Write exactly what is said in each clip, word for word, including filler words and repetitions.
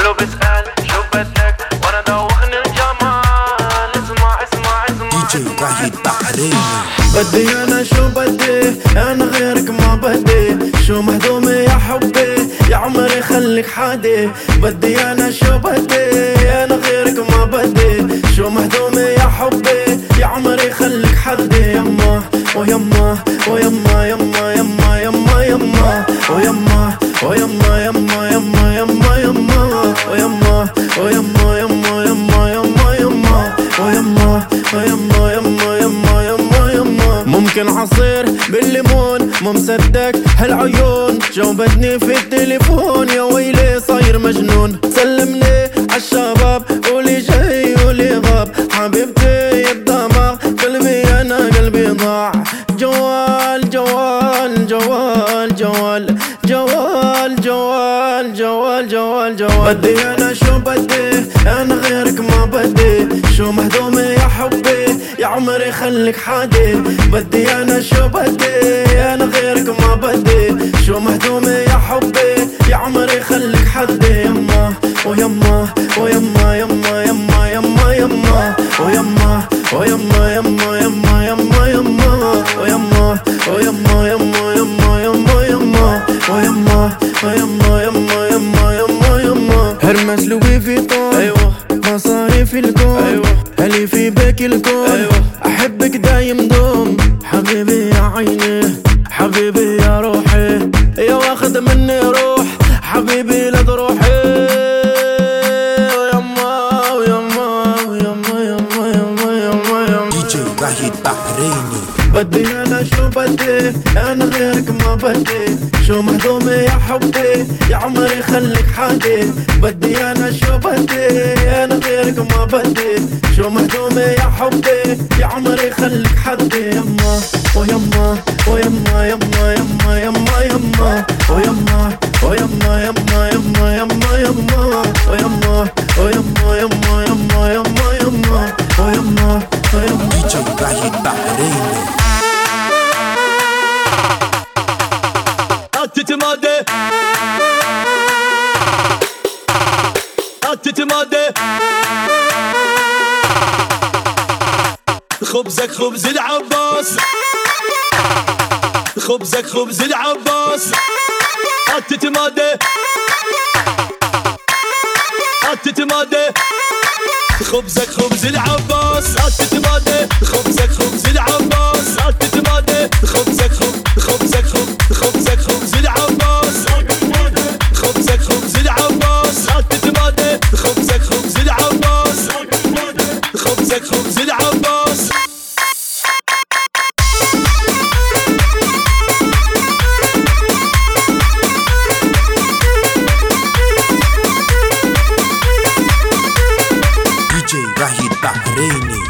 كله بيسأل شو بدك وانا دوخني الجمال. اسمع اسمع اسمع دي جي راهي بحريني. بدي انا شو بدي انا غيرك ما بدي. شو مهضومي يا حبي يا عمري خليك حادي. بدي انا شو بدي انا غيرك ما بدي. شو مهضومي يا حبي يا عمري خليك حدي. يما ويما ويما يما يما يما يما ويما ويما يما يما يما يما ويما ويما يما يما يما يما ويما ويما يما يما يما يما. ممكن عصير بالليمون مو مصدق هالعيون. جاوبتني في التليفون يا ويلي صاير مجنون. سلمني عالشباب قولي جاي قولي غاب. حبيبتي يا الدماغ قلبي انا قلبي ضاع. جوال جوال جوال جوال جوال جوال جوال جوال جوال. بدي انا شو بدي انا غيرك ما بدي. شو مهضومي يا حبي يا عمري خليك حادي. بدي انا شو بدي انا غيرك ما بدي. شو مهضومي يا حبي يا عمري خليك حدي. يما ويما ويما يما يما يما يما ويما ويما يما يما يما يما ويما ويما يما يما يما يما ويما ويما يما يما يما يما. هرمس لوي فيتون ايوه مصاري في الكون ايوه. هلي في بيك الكون ايوه. احبك دايم دوم حبيبي يا عيني حبيبي يا روحي يا واخد مني روح حبيبي لا تروحي. ويما ويما ويما يما يما يما يما. دي جي راهي بحريني. بدي انا شو بدي انا غيرك ما بدي. شو مهضومي يا حبي يا عمري خليك حادي. بدي انا شو بدي انا غيرك ما بدي. شو مهضومي يا حبي يا عمري خليك حدي. يما ويما ويما يما يما يما يما ويما ويما يما يما يما يما ويما ويما يما يما يما يما ويما ويما. دي جي راهي بحريني. تتمادى تتمادى خبزك خبز العباس خبزك خبز العباس. تتمادى تتمادى خبزك خبز العباس. تتمادى خبزك خبز العباس. تتمادى خبزك خبز خبزك خبز خبزك خبز العباس. خبزك خبز العباس. تتمادى خبزك خبز العباس. خبزك خبز العباس. دي جي راهي بحريني.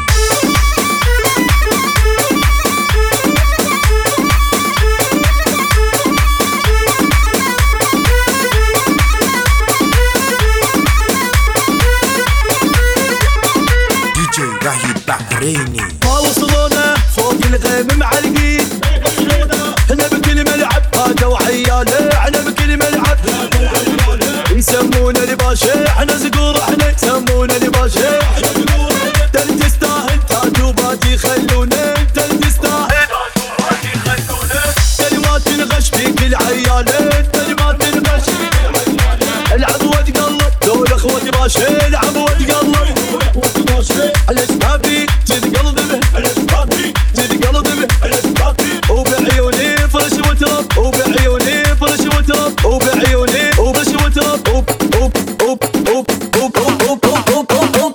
دي جي راهي بحريني. ما وصلونا فوق الغيم معلقين. هنا بكل ملعب هاجوا عياله. احنا بكل ملعب يسمونا الباشا. احنا زقور احنا يسمونا الباشا. انت اللي تستاهل تاتوبات يخلونا. انت اللي تستاهل تاتوبات يخلونا. انت اللي ما تنغش فيك العياله. انت اللي ما تنغش العضوة تقلب دول اخوتي باشا. العضوة تقلب علاش ما فيك تتقلب به علاش ما فيك تتقلب به علاش ما فيك. وبعيوني فرش وترب وبعيوني فرش وترب وبعيوني وفرش وترب اوب اوب اوب اوب اوب اوب اوب اوب اوب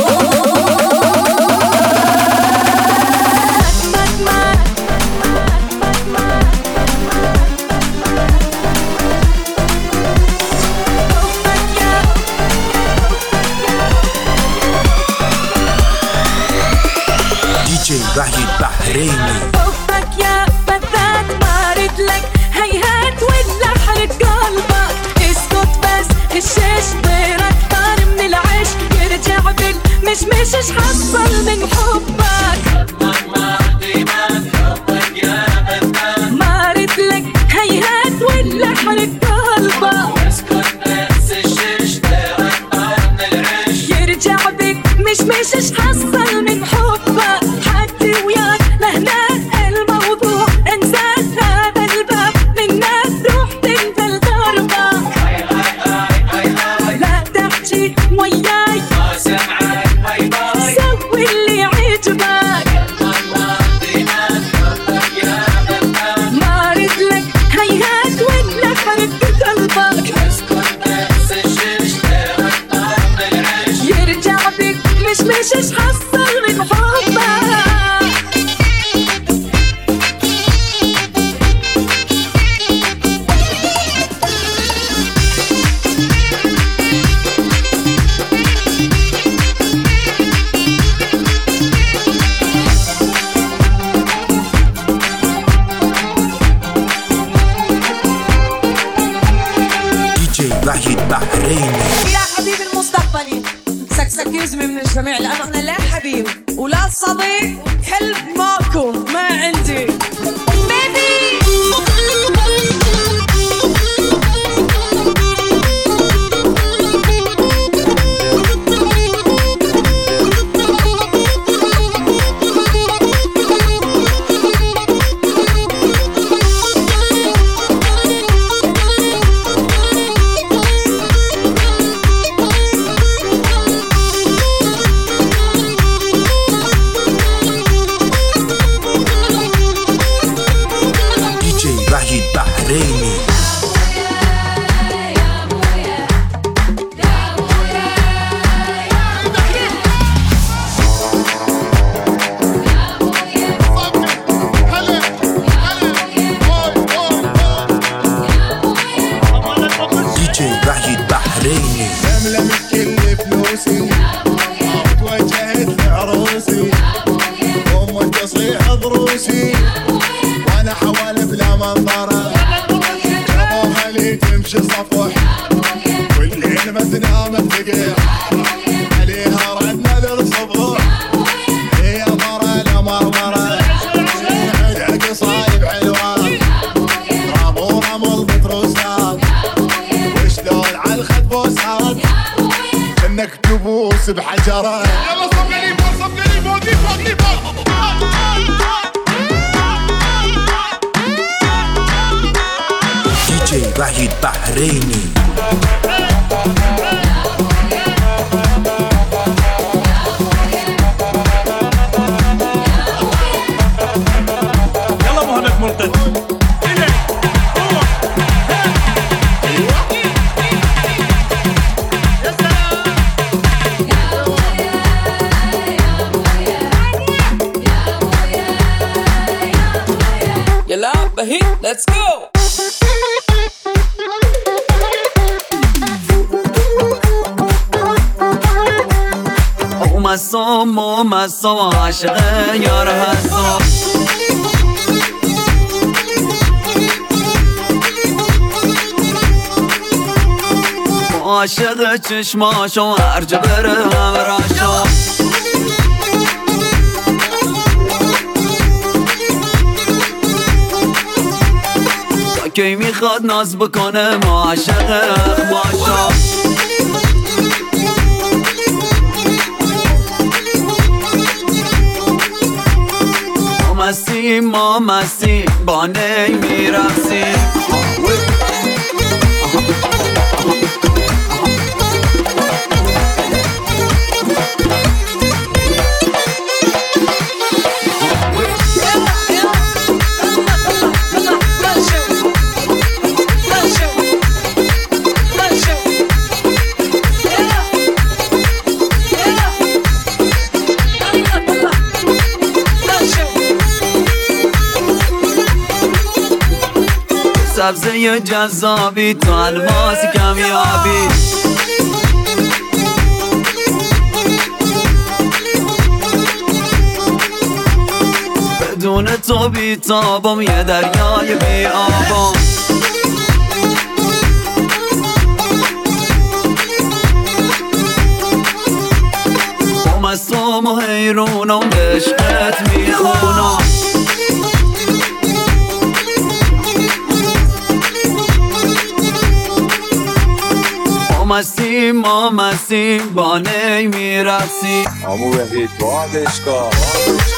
دي جي راهي بحريني. حبك يا بذات مارد لك هيهات ولا حرق قلبك. اسكت بس الشيش طير اكتر من العيش. يرجع بالمشمش اش حصل من حبك. حبك ما ردي من حبك يا بذات مارد لك هيهات ولا حرق قلبك. اسكت بس الشيش طير مش ايش حصل من حبك حدي وياك لهنا الموضوع انسى هذا الباب منك روح تنزل دربك لا تحكي وياي ما سمعك باي باي سوي اللي يعجبك ما اريد لك هيهات ولا حرق قلبك يرجع بك مش مش ايش حصل من حبك دي جي وحيد بحريني. يا حبيبي المستقبلي سكسكيز من الجميع لأنه أنا لا حبيب ولا صديق حلم ماكو ما عندي دي جي وحيد بحريني. دي جي وحيد بحريني. لملم كل فلوسي توجهت لعروسي ام التصحيح ضروسي وانا حوالي بلا منظره ابوها لي تمشي صفوح والليل ما تنام الثقيل عليها ردنا للصبح هي مره لا مرمره عندها قصايب حلوه رابو رمل بتروسات وشلون عالخد بوسات انك تبوس بحجره يلا صب لي فوق صب لي فوق لي فوق لي فوق دي جي وحيد بحريني. يلا مهند مرتد يلا بهي ليتس جو وما الصوم وما الصوم عاشق يا رهالصوم عاشق چشماشو ارجبرم راشو کی میخواد ناز بکنه عاشق اخماشو ما مسیم ما مسیم با نی میرقصیم سبزه جذابی تو الماسی کمیابی بدون تو بیتابم یه دریای بی آبم مستم و حیرونم عشقت میخونم ما مستیم ما مستیم با نی میرقصیم عمو وحید بادش کن